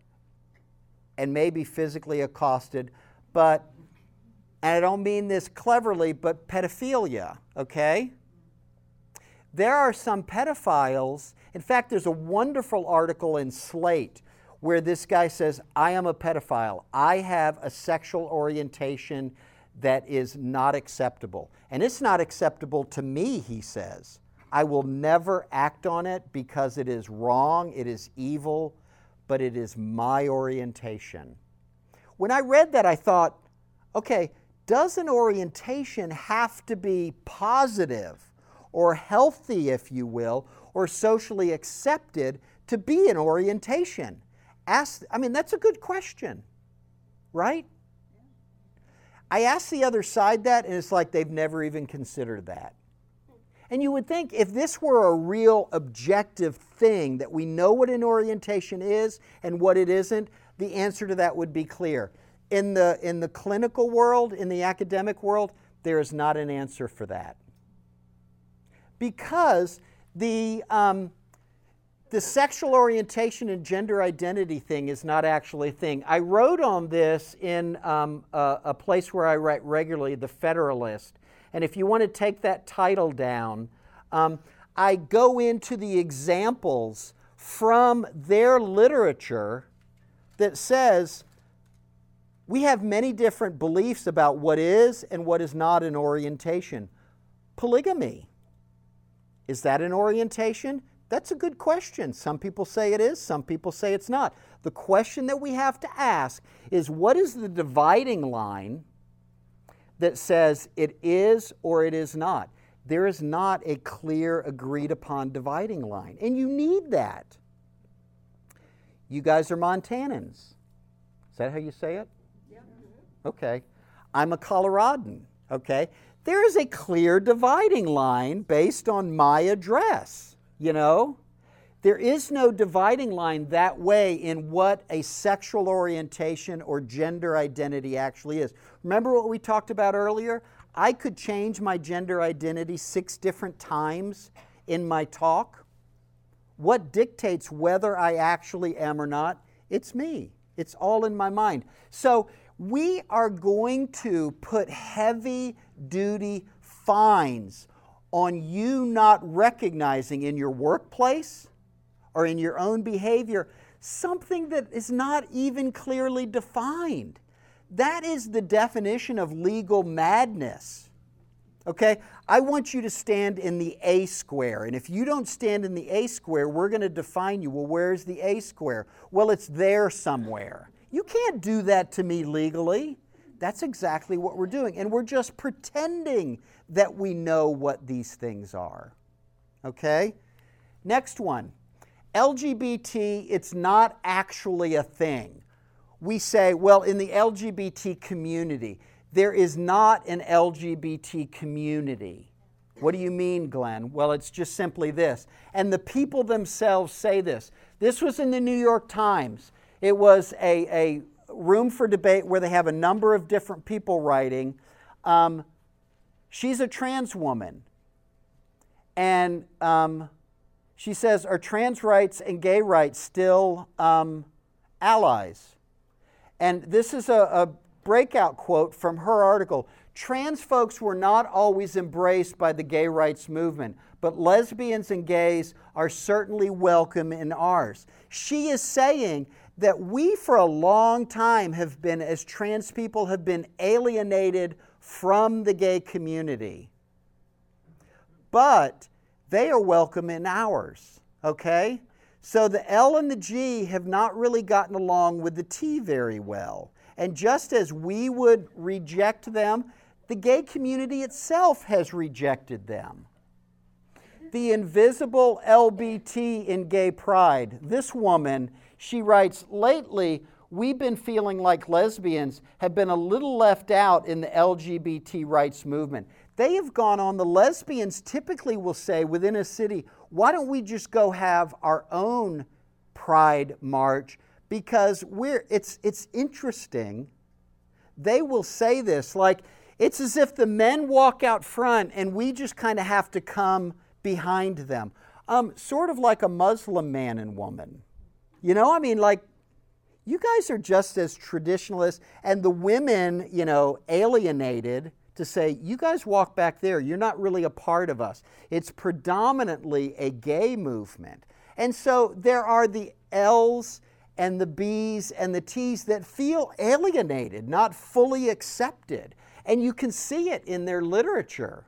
S1: and maybe physically accosted, but, and I don't mean this cleverly, but pedophilia, okay? There are some pedophiles, in fact, there's a wonderful article in Slate where this guy says, I am a pedophile. I have a sexual orientation that is not acceptable. And it's not acceptable to me, he says. I will never act on it because it is wrong, it is evil, but it is my orientation. When I read that, I thought, okay, does an orientation have to be positive or healthy, if you will, or socially accepted to be an orientation? Ask, I mean, that's a good question, right? I asked the other side that, and it's like they've never even considered that. And you would think if this were a real objective thing, that we know what an orientation is and what it isn't, the answer to that would be clear. In the, in the clinical world, in the academic world, there is not an answer for that. Because the, um, the sexual orientation and gender identity thing is not actually a thing. I wrote on this in um, a, a place where I write regularly, The Federalist. And if you want to take that title down, um, I go into the examples from their literature that says we have many different beliefs about what is and what is not an orientation. Polygamy, is that an orientation? That's a good question. Some people say it is, some people say it's not. The question that we have to ask is, what is the dividing line that says it is or it is not? There is not a clear, agreed upon dividing line. And you need that. You guys are Montanans. Is that how you say it? Yeah. Okay. I'm a Coloradan. Okay. There is a clear dividing line based on my address, you know? There is no dividing line that way in what a sexual orientation or gender identity actually is. Remember what we talked about earlier? I could change my gender identity six different times in my talk. What dictates whether I actually am or not? It's me. It's all in my mind. So we are going to put heavy duty fines on you not recognizing in your workplace or in your own behavior something that is not even clearly defined. That is the definition of legal madness. Okay? I want you to stand in the A square. And if you don't stand in the A square, we're going to define you. Well, where's the A square? Well, it's there somewhere. You can't do that to me legally. That's exactly what we're doing. And we're just pretending that we know what these things are. Okay? Next one. L G B T, it's not actually a thing. We say, well, in the L G B T community, there is not an L G B T community. What do you mean, Glenn? Well, it's just simply this. And the people themselves say this. This was in the New York Times. It was a, a room for debate where they have a number of different people writing. Um, she's a trans woman. And um, she says, are trans rights and gay rights still um, allies? And this is a, a breakout quote from her article. Trans folks were not always embraced by the gay rights movement, but lesbians and gays are certainly welcome in ours. She is saying that we for a long time have been, as trans people, have been alienated from the gay community. But they are welcome in ours, okay? So the L and the G have not really gotten along with the T very well. And just as we would reject them, the gay community itself has rejected them. The invisible L B T in gay pride. This woman, she writes, lately, we've been feeling like lesbians have been a little left out in the L G B T rights movement. They have gone on, the lesbians typically will say within a city, why don't we just go have our own pride march? Because we're, it's, it's interesting. They will say this, like, it's as if the men walk out front and we just kind of have to come behind them. Um, sort of like a Muslim man and woman. You know, I mean, like, you guys are just as traditionalist, and the women, you know, alienated to say, you guys walk back there, you're not really a part of us. It's predominantly a gay movement. And so there are the L's and the B's and the T's that feel alienated, not fully accepted. And you can see it in their literature.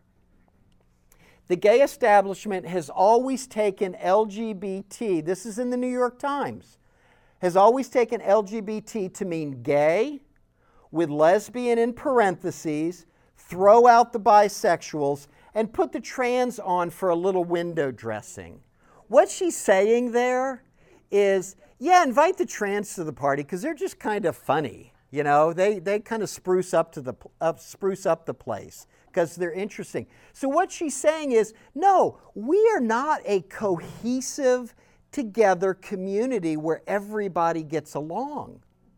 S1: The gay establishment has always taken L G B T, this is in the New York Times, has always taken L G B T to mean gay, with lesbian in parentheses, throw out the bisexuals, and put the trans on for a little window dressing. What she's saying there is, yeah, invite the trans to the party because they're just kind of funny. You know, they, they kind of spruce up to the up, spruce up the place because they're interesting. So what she's saying is, no, we are not a cohesive, together community where everybody gets along.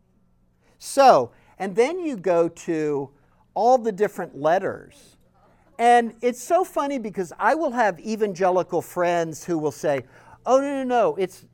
S1: So, and then you go to all the different letters. And it's so funny because I will have evangelical friends who will say, oh, no, no, no, it's,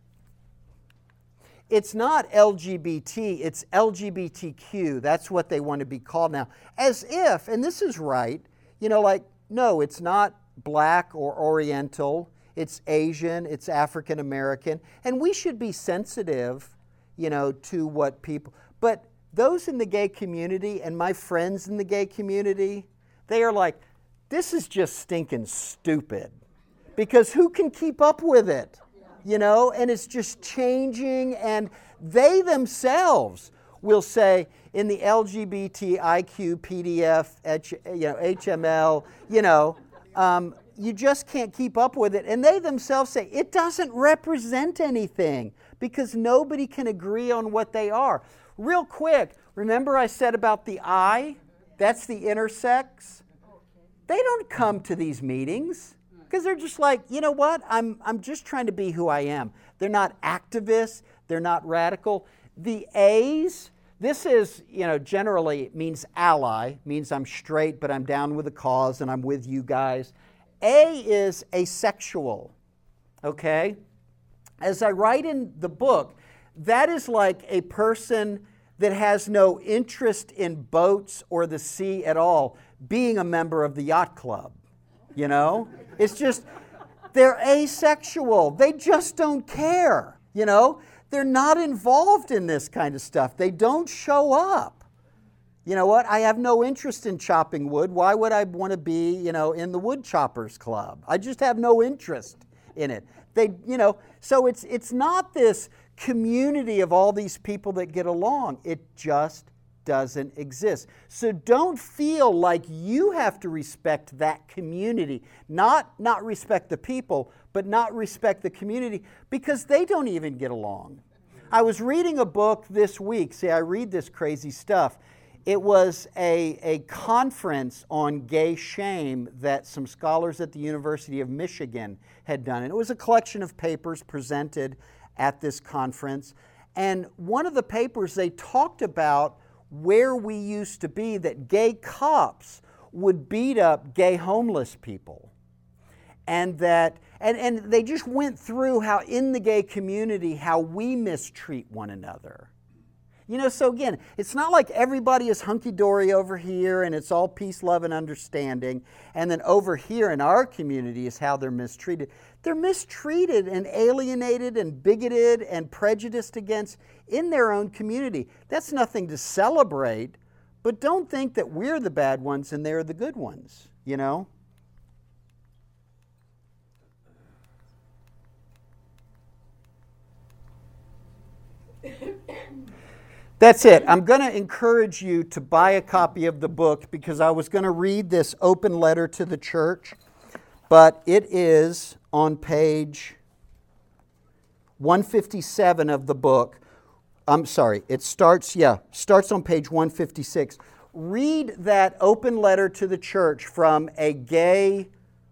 S1: it's not L G B T, it's L G B T Q. That's what they want to be called now. As if, and this is right, you know, like, no, it's not black or oriental, it's Asian, it's African American, and we should be sensitive, you know, to what people, but those in the gay community and my friends in the gay community, they are like, this is just stinking stupid. Because who can keep up with it? You know, and it's just changing, and they themselves will say in the L G B T I Q, P D F, H, you know, H M L, you know, um, you just can't keep up with it. And they themselves say it doesn't represent anything because nobody can agree on what they are. Real quick, remember I said about the I? That's the intersex. They don't come to these meetings because they're just like, you know what? I'm, I'm just trying to be who I am. They're not activists. They're not radical. The A's, this is, you know, generally it means ally, means I'm straight, but I'm down with the cause and I'm with you guys. A is asexual, okay? As I write in the book, that is like a person that has no interest in boats or the sea at all being a member of the yacht club. You know? It's just, they're asexual. They just don't care. You know? They're not involved in this kind of stuff. They don't show up. You know what? I have no interest in chopping wood. Why would I want to be, you know, in the wood choppers club? I just have no interest in it. They, you know, so it's it's not this community of all these people that get along. It just doesn't exist. So don't feel like you have to respect that community. Not not respect the people, but not respect the community, because they don't even get along. I was reading a book this week. See, I read this crazy stuff. It was a, a conference on gay shame that some scholars at the University of Michigan had done. And it was a collection of papers presented at this conference. And one of the papers, they talked about where we used to be, that gay cops would beat up gay homeless people. And that and, and they just went through how in the gay community, how we mistreat one another. You know, so again, it's not like everybody is hunky-dory over here and it's all peace, love, and understanding, and then over here in our community is how they're mistreated. They're mistreated and alienated and bigoted and prejudiced against in their own community. That's nothing to celebrate, but don't think that we're the bad ones and they're the good ones, you know? That's it. I'm going to encourage you to buy a copy of the book, because I was going to read this open letter to the church, but it is on page one fifty-seven of the book. I'm sorry, it starts, yeah, starts on page one fifty-six. Read that open letter to the church from a gay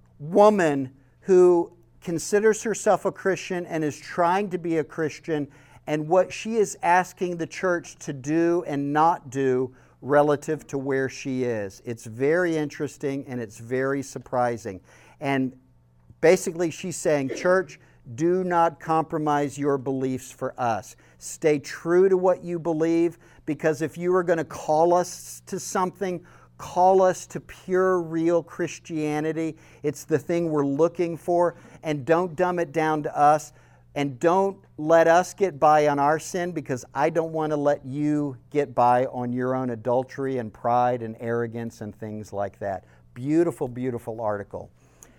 S1: woman who considers herself a Christian and is trying to be a Christian, and what she is asking the church to do and not do relative to where she is. It's very interesting and it's very surprising. And basically she's saying, church, do not compromise your beliefs for us. Stay true to what you believe, because if you are going to call us to something, call us to pure, real Christianity. It's the thing we're looking for, and don't dumb it down to us. And don't let us get by on our sin, because I don't want to let you get by on your own adultery and pride and arrogance and things like that. Beautiful, beautiful article.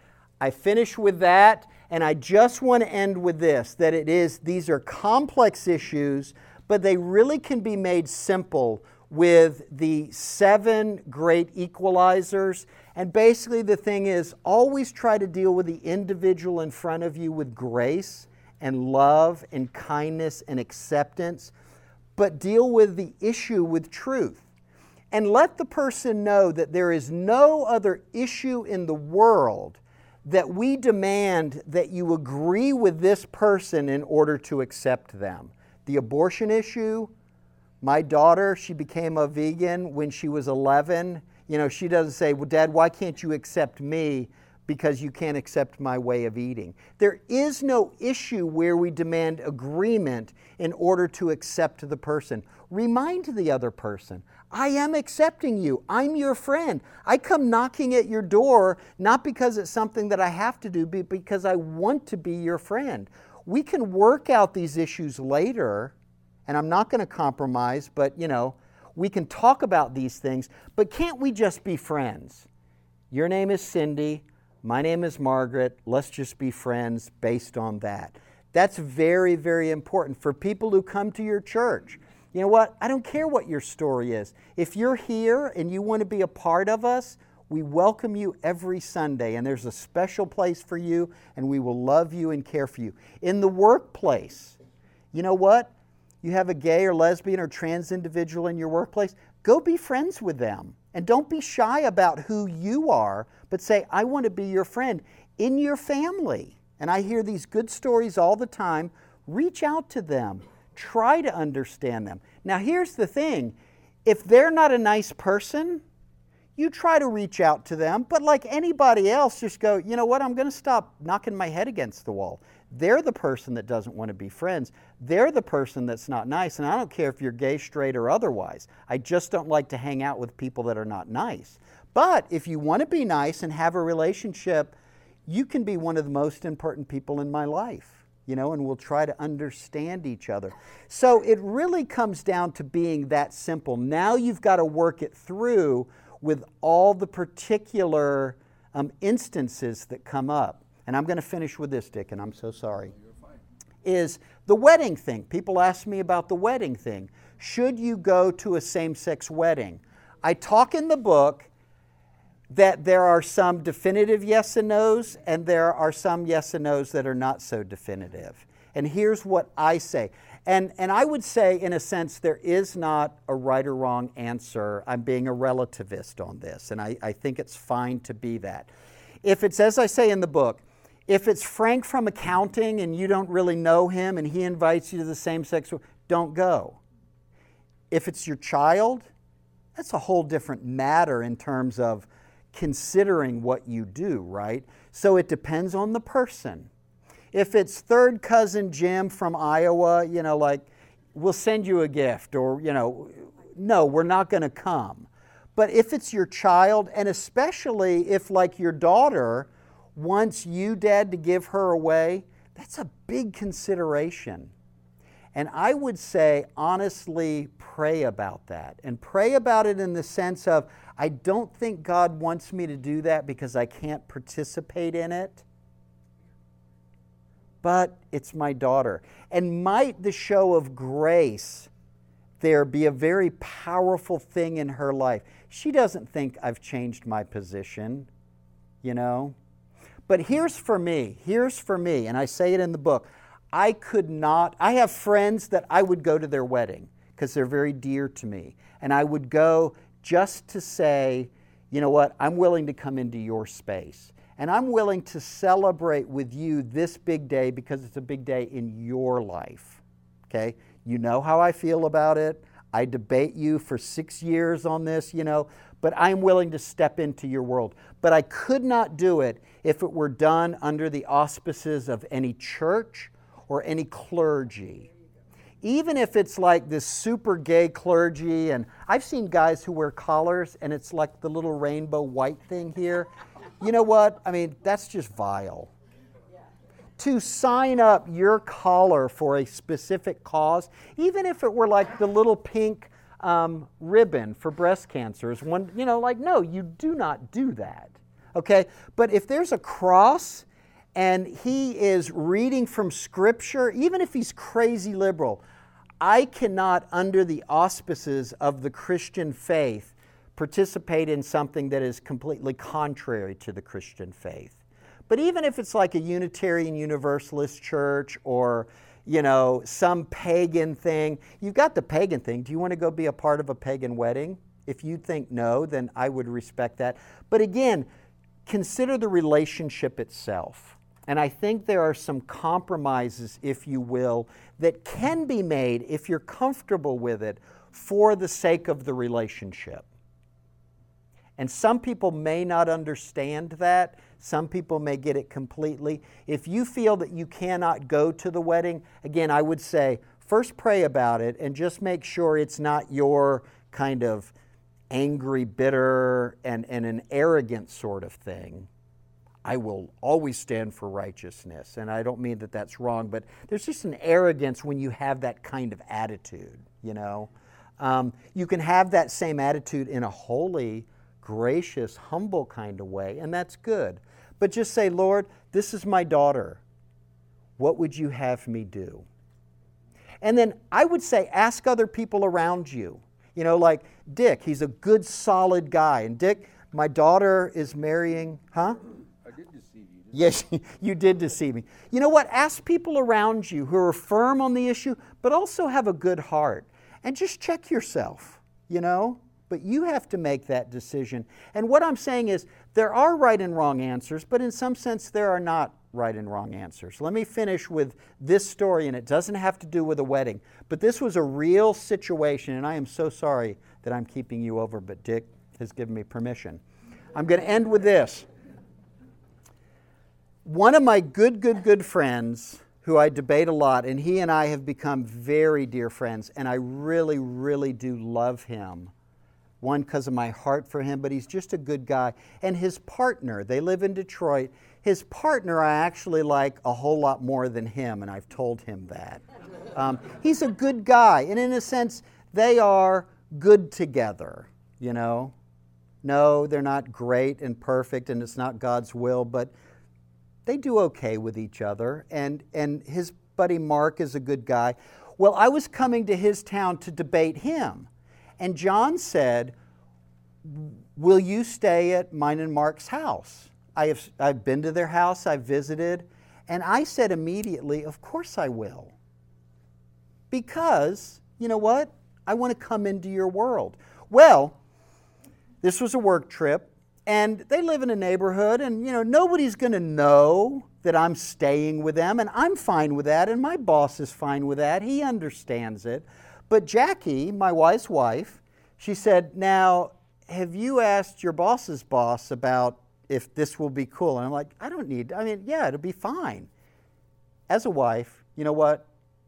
S1: I finish with that, and I just want to end with this, that it is, these are complex issues, but they really can be made simple with the seven great equalizers. And basically the thing is, always try to deal with the individual in front of you with grace and love and kindness and acceptance, but deal with the issue with truth. And let the person know that there is no other issue in the world that we demand that you agree with this person in order to accept them. The abortion issue, my daughter, she became a vegan when she was eleven. You know, she doesn't say, well, Dad, why can't you accept me because you can't accept my way of eating? There is no issue where we demand agreement in order to accept the person. Remind the other person, I am accepting you. I'm your friend. I come knocking at your door, not because it's something that I have to do, but because I want to be your friend. We can work out these issues later, and I'm not going to compromise, but you know, we can talk about these things, but can't we just be friends? Your name is Cindy. My name is Margaret. Let's just be friends based on that. That's very, very important for people who come to your church. You know what? I don't care what your story is. If you're here and you want to be a part of us, we welcome you every Sunday, and there's a special place for you, and we will love you and care for you. In the workplace, you know what? You have a gay or lesbian or trans individual in your workplace, go be friends with them. And don't be shy about who you are, but say, I want to be your friend. In your family, and I hear these good stories all the time, reach out to them. Try to understand them. Now here's the thing, if they're not a nice person, you try to reach out to them, but like anybody else, just go, you know what, I'm going to stop knocking my head against the wall. They're the person that doesn't want to be friends. They're the person that's not nice, and I don't care if you're gay, straight, or otherwise. I just don't like to hang out with people that are not nice. But if you want to be nice and have a relationship, you can be one of the most important people in my life, you know, and we'll try to understand each other. So it really comes down to being that simple. Now you've got to work it through with all the particular um, instances that come up. And I'm going to finish with this, Dick, and I'm so sorry. You're fine. Is the wedding thing. People ask me about the wedding thing. Should you go to a same-sex wedding? I talk in the book that there are some definitive yes and no's, and there are some yes and no's that are not so definitive. And here's what I say. And, and I would say, in a sense, there is not a right or wrong answer. I'm being a relativist on this, and I, I think it's fine to be that. If it's, as I say in the book, if it's Frank from accounting and you don't really know him and he invites you to the same-sex, don't go. If it's your child, that's a whole different matter in terms of considering what you do, right? So it depends on the person. If it's third cousin Jim from Iowa, you know, like, we'll send you a gift, or, you know, no, we're not going to come. But if it's your child, and especially if, like, your daughter wants you, Dad, to give her away, that's a big consideration. And I would say, honestly, pray about that. And pray about it in the sense of, I don't think God wants me to do that because I can't participate in it. But it's my daughter. And might the show of grace there be a very powerful thing in her life. She doesn't think I've changed my position, you know. But here's for me, here's for me, and I say it in the book, I could not, I have friends that I would go to their wedding because they're very dear to me. And I would go just to say, you know what, I'm willing to come into your space. And I'm willing to celebrate with you this big day because it's a big day in your life, okay? You know how I feel about it. I debate you for six years on this, you know, but I'm willing to step into your world. But I could not do it if it were done under the auspices of any church or any clergy. Even if it's like this super gay clergy, and I've seen guys who wear collars and it's like the little rainbow white thing here. You know what? I mean, that's just vile. To sign up your collar for a specific cause, even if it were like the little pink um, ribbon for breast cancer, is one, you know, like, no, you do not do that. Okay? But if there's a cross and he is reading from Scripture, even if he's crazy liberal, I cannot, under the auspices of the Christian faith, participate in something that is completely contrary to the Christian faith. But even if it's like a Unitarian Universalist church or, you know, some pagan thing, you've got the pagan thing. Do you want to go be a part of a pagan wedding? If you think no, then I would respect that. But again, consider the relationship itself. And I think there are some compromises, if you will, that can be made if you're comfortable with it for the sake of the relationship. And some people may not understand that. Some people may get it completely. If you feel that you cannot go to the wedding, again, I would say, first pray about it and just make sure it's not your kind of angry, bitter, and, and an arrogant sort of thing. I will always stand for righteousness. And I don't mean that that's wrong, but there's just an arrogance when you have that kind of attitude, you know. Um, you can have that same attitude in a holy, gracious, humble kind of way, and that's good. But just say, Lord, this is my daughter. What would you have me do? And then I would say, ask other people around you. You know, like Dick, he's a good, solid guy. And Dick, my daughter is marrying, huh?
S4: I did deceive you.
S1: Yes, you did deceive me. You know what? Ask people around you who are firm on the issue, but also have a good heart. And just check yourself, you know? But you have to make that decision. And what I'm saying is, there are right and wrong answers, but in some sense there are not right and wrong answers. Let me finish with this story, and it doesn't have to do with a wedding. But this was a real situation, and I am so sorry that I'm keeping you over. But Dick, has given me permission. I'm going to end with this. One of my good, good, good friends who I debate a lot, and he and I have become very dear friends, and I really, really do love him. One, because of my heart for him, but he's just a good guy. And his partner, they live in Detroit. His partner I actually like a whole lot more than him, and I've told him that. Um, he's a good guy, and in a sense, they are good together, you know. No, they're not great and perfect, and it's not God's will, but they do okay with each other. And, and his buddy Mark is a good guy. Well, I was coming to his town to debate him. And John said, will you stay at mine and Mark's house? I have, I've been to their house, I've visited. And I said immediately, of course I will. Because, you know what? I want to come into your world. Well, this was a work trip, and they live in a neighborhood, and you know nobody's going to know that I'm staying with them, and I'm fine with that, and my boss is fine with that. He understands it. But Jackie, my wife's wife, she said, now, have you asked your boss's boss about if this will be cool? And I'm like, I don't need, I mean, yeah, it'll be fine. As a wife, you know what?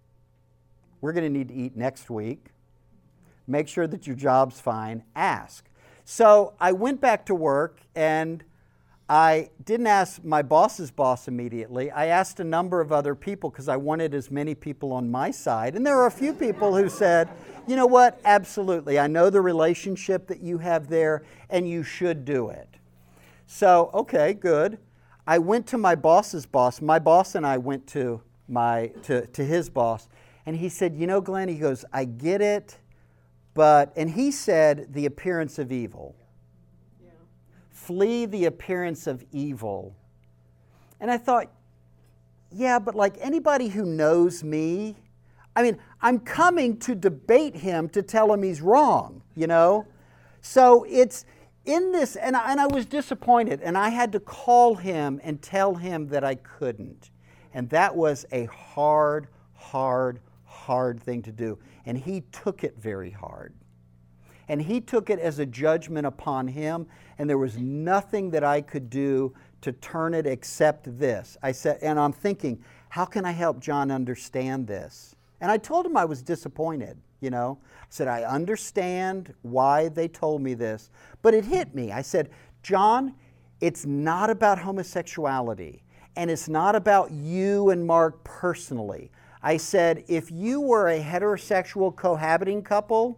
S1: We're going to need to eat next week. Make sure that your job's fine. Ask. So I went back to work, and I didn't ask my boss's boss immediately. I asked a number of other people because I wanted as many people on my side. And there were a few people who said, you know what, absolutely. I know the relationship that you have there, and you should do it. So, okay, good. I went to my boss's boss. My boss and I went to my to, to his boss, and he said, you know, Glenn, he goes, I get it, but, and he said, the appearance of evil. Yeah. Flee the appearance of evil. And I thought, yeah, but like anybody who knows me, I mean, I'm coming to debate him to tell him he's wrong, you know? So it's in this, and I, and I was disappointed, and I had to call him and tell him that I couldn't. And that was a hard, hard, hard thing to do. And he took it very hard. And he took it as a judgment upon him, and there was nothing that I could do to turn it except this. I said, and I'm thinking, how can I help John understand this? And I told him I was disappointed, you know. I said, I understand why they told me this, but it hit me. I said, John, it's not about homosexuality, and it's not about you and Mark personally. I said, if you were a heterosexual cohabiting couple,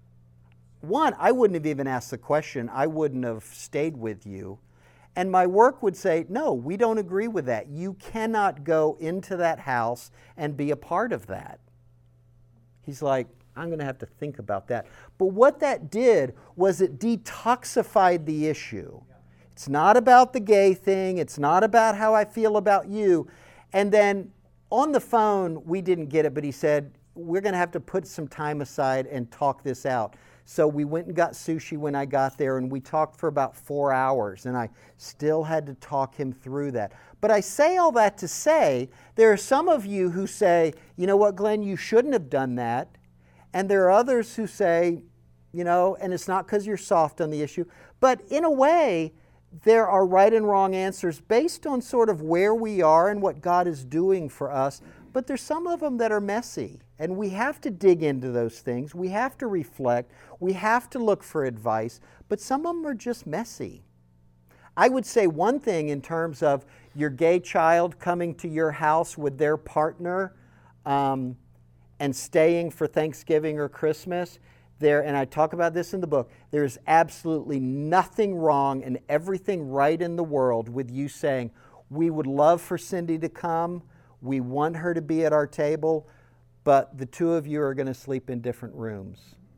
S1: one, I wouldn't have even asked the question. I wouldn't have stayed with you. And my work would say, no, we don't agree with that. You cannot go into that house and be a part of that. He's like, I'm going to have to think about that. But what that did was it detoxified the issue. It's not about the gay thing. It's not about how I feel about you. And then on the phone, we didn't get it, but he said, we're going to have to put some time aside and talk this out. So we went and got sushi when I got there, and we talked for about four hours, and I still had to talk him through that. But I say all that to say, there are some of you who say, you know what, Glenn, you shouldn't have done that. And there are others who say, you know, and it's not because you're soft on the issue, but in a way, there are right and wrong answers based on sort of where we are and what God is doing for us. But there's some of them that are messy, and we have to dig into those things. We have to reflect. We have to look for advice, but some of them are just messy. I would say one thing in terms of your gay child coming to your house with their partner um, and staying for Thanksgiving or Christmas. There, and I talk about this in the book, there's absolutely nothing wrong and everything right in the world with you saying, we would love for Cindy to come, we want her to be at our table, but the two of you are going to sleep in different rooms.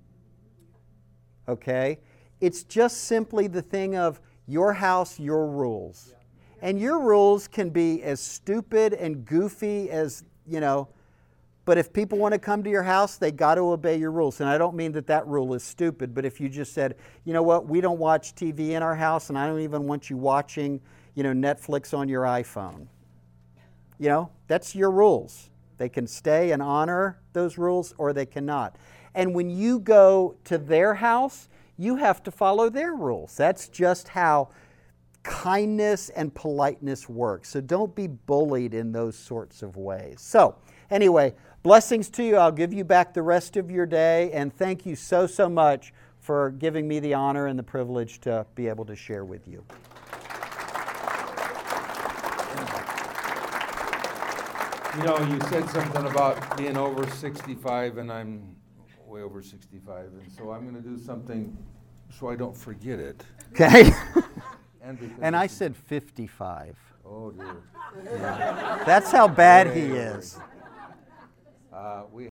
S1: Okay? It's just simply the thing of your house, your rules. And your rules can be as stupid and goofy as, you know, but if people want to come to your house, they got to obey your rules. And I don't mean that that rule is stupid, but if you just said, you know what, we don't watch T V in our house, and I don't even want you watching, you know, Netflix on your iPhone. You know, that's your rules. They can stay and honor those rules, or they cannot. And when you go to their house, you have to follow their rules. That's just how kindness and politeness works. So don't be bullied in those sorts of ways. So anyway, blessings to you. I'll give you back the rest of your day, and thank you so, so much for giving me the honor and the privilege to be able to share with you.
S4: You know, you said something about being over sixty-five, and I'm way over sixty-five, and so I'm going to do something so I don't forget it.
S1: Okay?
S4: And, because
S1: And I
S4: it's-
S1: said fifty-five.
S4: Oh, dear.
S1: That's how bad he
S4: Way over.
S1: is.
S4: Uh, we